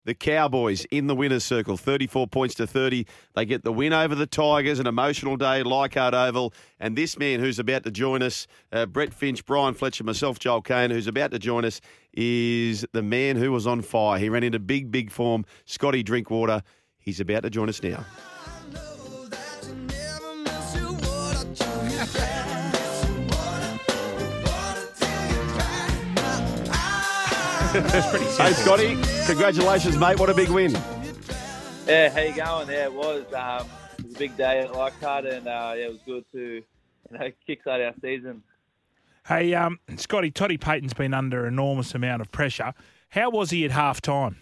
The Cowboys in the winner's circle, 34 points to 30. They get the win over the Tigers, an emotional day at Leichhardt Oval. And this man who's about to join us, Brett Finch, Brian Fletcher, myself, Joel Kane, who's about to join us, is the man who was on fire. He ran into big form, Scotty Drinkwater. He's about to join us now. That's pretty simple. Hey, Scotty, congratulations, mate. What a big win. Yeah, how you going? Yeah, it was. It was a big day at Leichhardt, and it was good to kickstart our season. Hey, Scotty, Toddy Payton's been under an enormous amount of pressure. How was he at half time?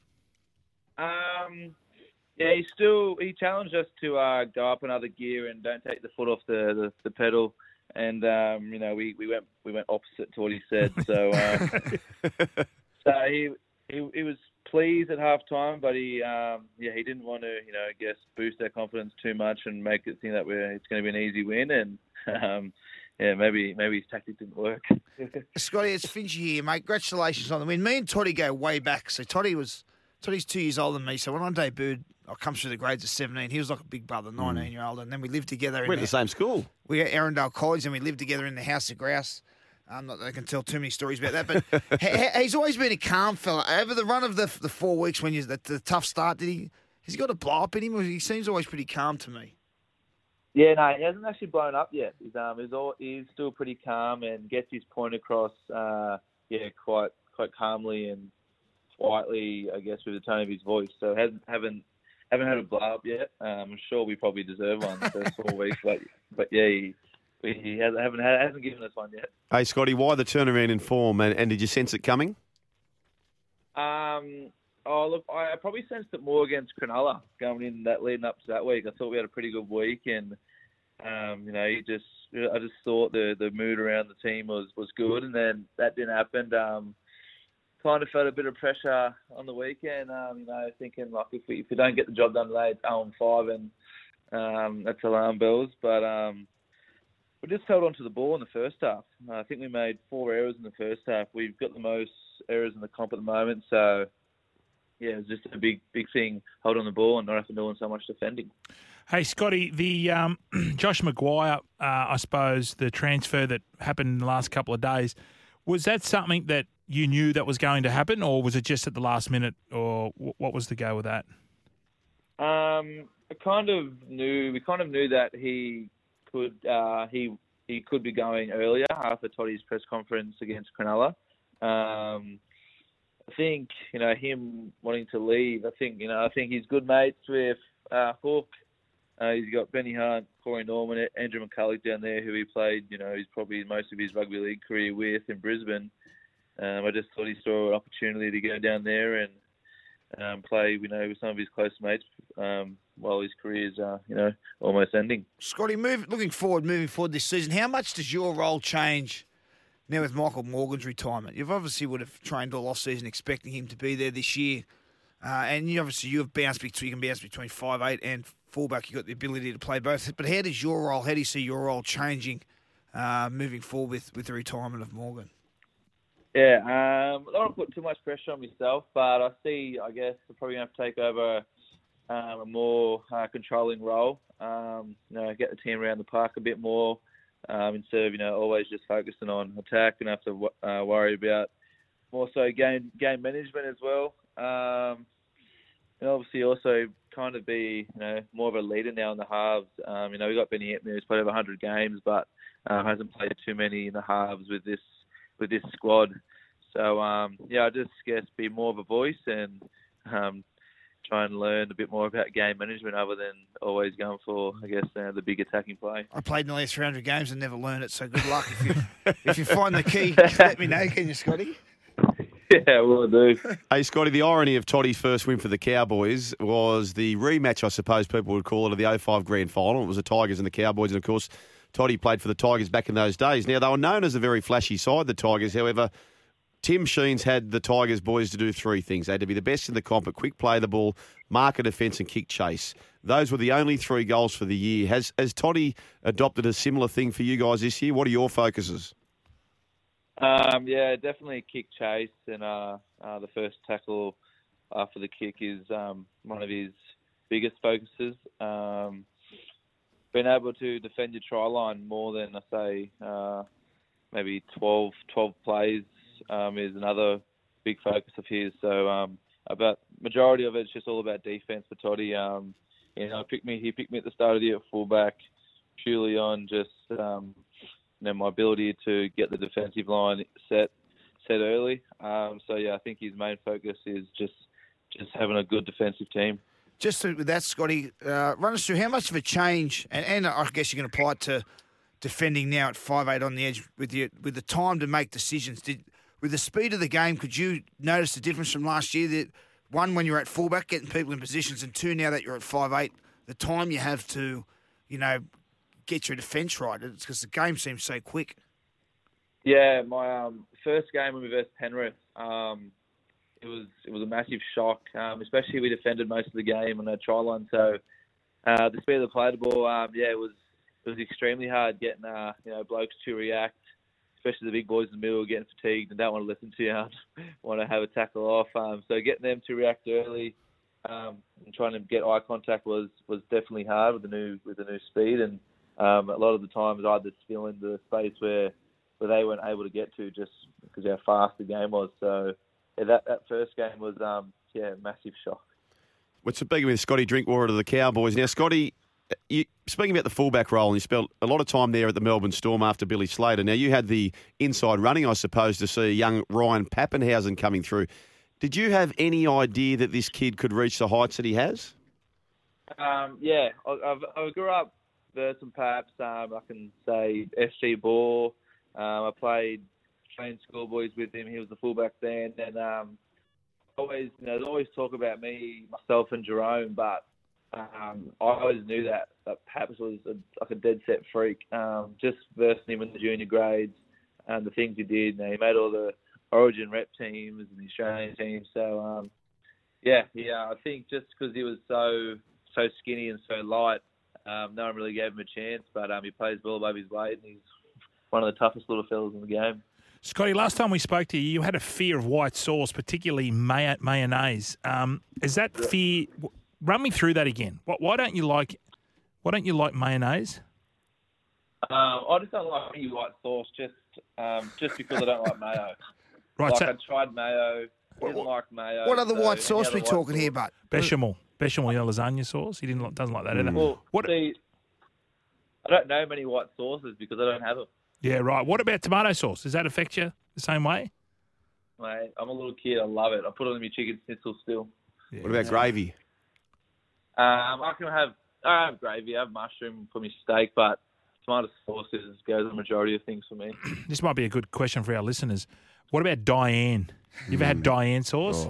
Yeah, he challenged us to go up another gear and don't take the foot off the pedal. And we went opposite to what he said. So so he was pleased at half time, but he didn't want to boost our confidence too much and make it seem that it's going to be an easy win. And maybe his tactic didn't work. Scotty, it's Finchy here, mate. Congratulations on the win. Me and Toddy go way back. So Toddy's 2 years older than me. So when I debuted, I come through the grades at 17. He was like a big brother, 19-year-old. And then we lived together. Went to the same school. We at Arundel College, and we lived together in the House of Grouse. Not that I can tell too many stories about that, but he's always been a calm fella. Over the run of the 4 weeks when the tough start, has he got a blow up in him? Or he seems always pretty calm to me. Yeah, no, he hasn't actually blown up yet. He's still pretty calm and gets his point across, quite calmly and quietly, I guess, with the tone of his voice. So haven't had a blow up yet. I'm sure we probably deserve one the first 4 weeks, but yeah, he hasn't given us one yet. Hey, Scotty, why the turnaround in form, and did you sense it coming? Look, I probably sensed it more against Cronulla going in leading up to that week. I thought we had a pretty good week, and I just thought the mood around the team was good, and then that didn't happen. Kind of felt a bit of pressure on the weekend, thinking like if we don't get the job done today, it's 0-5, and that's alarm bells. But we just held on to the ball in the first half. I think we made 4 errors in the first half. We've got the most errors in the comp at the moment, so yeah, it was just a big thing, hold on the ball and not have to do so much defending. Hey, Scotty, the Josh Maguire, I suppose, the transfer that happened in the last couple of days, was that something that you knew that was going to happen, or was it just at the last minute, or what was the go with that? We kind of knew that he could be going earlier after Toddy's press conference against Cronulla. I think him wanting to leave. I think he's good mates with Hook. He's got Benny Hunt, Corey Norman, Andrew McCulloch down there, who he played. He's probably most of his rugby league career with in Brisbane. I just thought he saw an opportunity to go down there and play, with some of his close mates while his career's, almost ending. Scotty, moving forward this season, how much does your role change now with Michael Morgan's retirement? You've obviously would have trained all off season expecting him to be there this year, and you can bounce between 5'8" and fullback. You've got the ability to play both. But how do you see your role changing moving forward with the retirement of Morgan? Yeah, I don't want to put too much pressure on myself, but I guess I'm probably going to have to take over a more controlling role. Get the team around the park a bit more instead of always just focusing on attack, and have to worry about more so game management as well. And obviously also kind of be more of a leader now in the halves. We got Benny Epner, who's played over 100 games, but hasn't played too many in the halves with this squad. So I just guess be more of a voice and try and learn a bit more about game management other than always going for, I guess, the big attacking play. I played nearly 300 games and never learned it, so good luck. If you find the key, let me know, can you, Scotty? Yeah, will do. Hey, Scotty, the irony of Toddy's first win for the Cowboys was the rematch, I suppose people would call it, of the 05 grand final. It was the Tigers and the Cowboys, and of course, Toddy played for the Tigers back in those days. Now, they were known as a very flashy side, the Tigers. However, Tim Sheens had the Tigers boys to do 3 things. They had to be the best in the comp at quick play the ball, mark a defence and kick chase. Those were the only 3 goals for the year. Has Toddy adopted a similar thing for you guys this year? What are your focuses? Yeah, definitely kick chase and the first tackle after the kick is one of his biggest focuses. Being able to defend your try line more than, I say, maybe 12 plays is another big focus of his. So about majority of it's just all about defense for Toddy. He picked me at the start of the year at fullback purely on just my ability to get the defensive line set early. So yeah, I think his main focus is just having a good defensive team. Just with that, Scotty, run us through how much of a change, and I guess you can apply it to defending now at 5'8" on the edge with the time to make decisions. With the speed of the game, could you notice the difference from last year? That one, when you're at fullback, getting people in positions, and two, now that you're at 5'8", the time you have to, get your defence right. It's because the game seems so quick. Yeah, my first game when we versus Penrith, it was a massive shock. Especially we defended most of the game on that try line. So the speed of the play, the ball, it was extremely hard getting blokes to react, especially the big boys in the middle getting fatigued and don't want to listen to you, want to have a tackle off. So getting them to react early and trying to get eye contact was definitely hard with the new speed. And a lot of the times I had to fill in the space where they weren't able to get to just because how fast the game was. So yeah, that first game was a massive shock. What's speaking with Scotty Drinkwater of the Cowboys. Now, Scotty, speaking about the fullback role, and you spent a lot of time there at the Melbourne Storm after Billy Slater. Now, you had the inside running, I suppose, to see young Ryan Pappenhausen coming through. Did you have any idea that this kid could reach the heights that he has? I grew up Burton Paps. I can say SG Ball. I trained schoolboys with him. He was the fullback then, and they always talk about me, myself, and Jerome, but I always knew that Paps was a dead set freak. Just versing him in the junior grades and the things he did. He made all the Origin rep teams and the Australian teams. So I think just because he was so skinny and so light, no one really gave him a chance. But he plays well above his weight, and he's one of the toughest little fellas in the game. Scotty, last time we spoke to you, you had a fear of white sauce, particularly mayonnaise. Is that fear? Run me through that again. Why don't you like mayonnaise? I just don't like any white sauce, just because I don't like mayo. Right. I tried mayo, didn't like mayo. What other white sauce we talking here, but bechamel, lasagna sauce. He doesn't like that either. Well, I don't know many white sauces because I don't have them. Yeah, right. What about tomato sauce? Does that affect you the same way? Mate, I'm a little kid. I love it. I put it on my chicken schnitzel still. Yeah. What about gravy? I have gravy. I have mushroom for my steak, but tomato sauce goes on the majority of things for me. This might be a good question for our listeners. What about Diane? You ever had Diane sauce?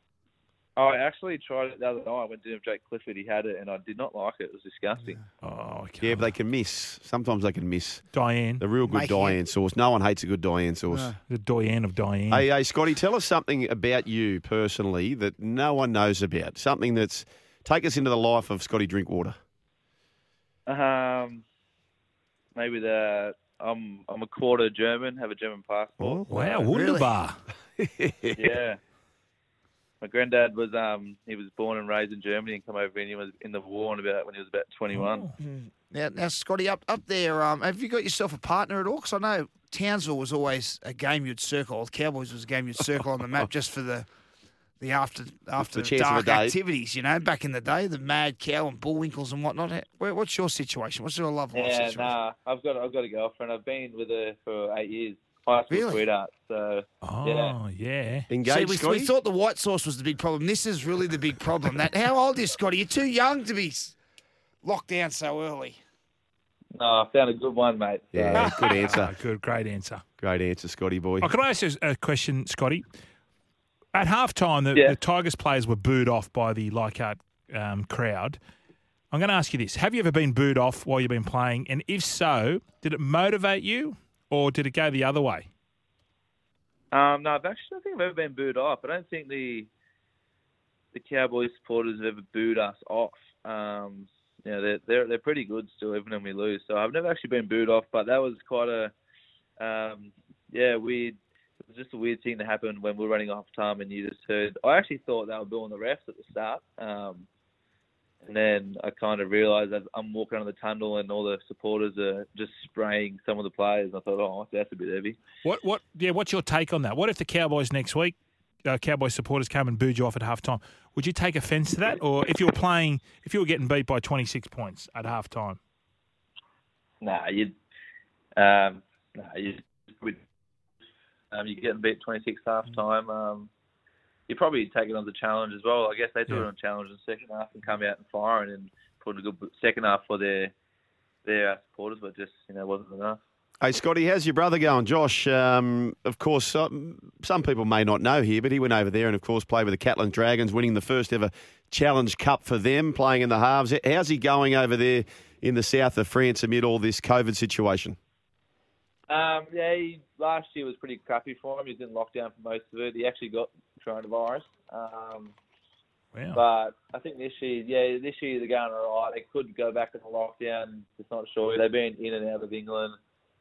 I actually tried it the other night. I went to dinner with Jake Clifford. He had it, and I did not like it. It was disgusting. Oh, okay. Yeah, but they can miss. Sometimes they can miss. Diane. The real good Diane sauce. No one hates a good Diane sauce. No. The Diane of Diane. Hey, Scotty, tell us something about you personally that no one knows about. Something that's... Take us into the life of Scotty Drinkwater. Maybe I'm a quarter German, have a German passport. Oh, wow, wunderbar. Yeah. My granddad was he was born and raised in Germany and come over and he was in the war when he was about 21. Oh. Now, Scotty, up there, have you got yourself a partner at all? Because I know Townsville was always a game you'd circle. Cowboys was a game you'd circle on the map just for the after the dark activities, back in the day, the mad cow and bullwinkles and whatnot. What's your situation? What's your love life situation? Yeah, I've got a girlfriend. I've been with her for 8 years. High school sweetheart. So, yeah. Engaged, See, we thought the white sauce was the big problem. This is really the big problem. How old is Scotty? You're too young to be locked down so early. No, I found a good one, mate. So. Yeah, good answer. Great answer. Great answer, Scotty boy. Can I ask you a question, Scotty? At halftime, the Tigers players were booed off by the Leichhardt crowd. I'm going to ask you this. Have you ever been booed off while you've been playing? And if so, did it motivate you or did it go the other way? No, I don't think I've ever been booed off. I don't think the Cowboys supporters have ever booed us off. They're pretty good still, even when we lose. So I've never actually been booed off, but that was quite a weird was just a weird thing that happened when we were running off time, and you just heard. I actually thought they were doing the refs at the start, and then I kind of realised that I'm walking under the tunnel and all the supporters are just spraying some of the players. I thought, oh, that's a bit heavy. What's your take on that? What if the Cowboys next week, Cowboys supporters come and booed you off at halftime? Would you take offence to that, or if you were getting beat by 26 points at halftime? You're getting beat 26 halftime. You probably take it on the challenge as well. I guess they took it on challenge in the second half and come out and fire and put in a good second half for their supporters, but just wasn't enough. Hey, Scotty, how's your brother going? Josh, of course, some people may not know here, but he went over there and, of course, played with the Catlin Dragons, winning the first ever Challenge Cup for them, playing in the halves. How's he going over there in the south of France amid all this COVID situation? Last year was pretty crappy for him. He was in lockdown for most of it. He actually got coronavirus. Wow. But I think this year they're going all right. They could go back into lockdown. Just not sure. They've been in and out of England.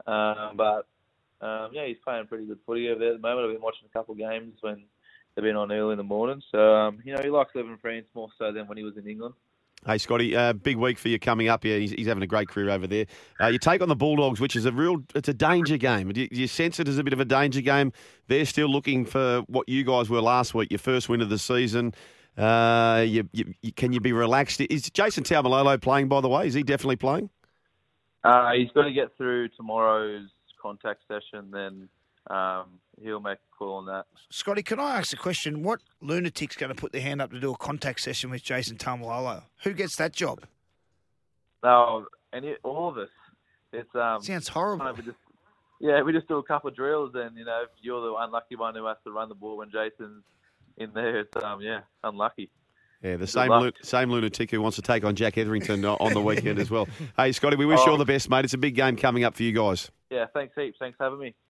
He's playing pretty good footy over there at the moment. I've been watching a couple of games when they've been on early in the morning. So, he likes living in France more so than when he was in England. Hey, Scotty, big week for you coming up here. He's having a great career over there. You take on the Bulldogs, which is it's a danger game. Do you sense it as a bit of a danger game? They're still looking for what you guys were last week, your first win of the season. Can you be relaxed? Is Jason Taumalolo playing, by the way? Is he definitely playing? He's got to get through tomorrow's contact session, then he'll make a call on that. Scotty, can I ask a question? What lunatic's going to put their hand up to do a contact session with Jason Taumalolo? Who gets that job? No, all of us. It's sounds horrible. We just do a couple of drills, and if you're the unlucky one who has to run the ball when Jason's in there, it's unlucky. Yeah, the same lunatic who wants to take on Jack Etherington on the weekend as well. Hey, Scotty, we wish you all the best, mate. It's a big game coming up for you guys. Yeah, thanks heaps. Thanks for having me.